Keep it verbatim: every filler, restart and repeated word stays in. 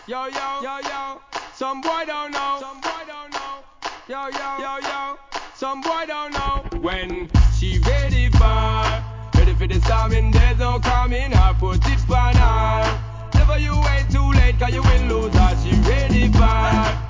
Yo, yo, yo, yo. Some boy don't know. Some boy don't know. Yo, yo, yo, yo. Some boy don't know when she ready for. Ready for the storming, there's no coming. I put it on her. Never you wait too late, cause you will lose her. She ready for.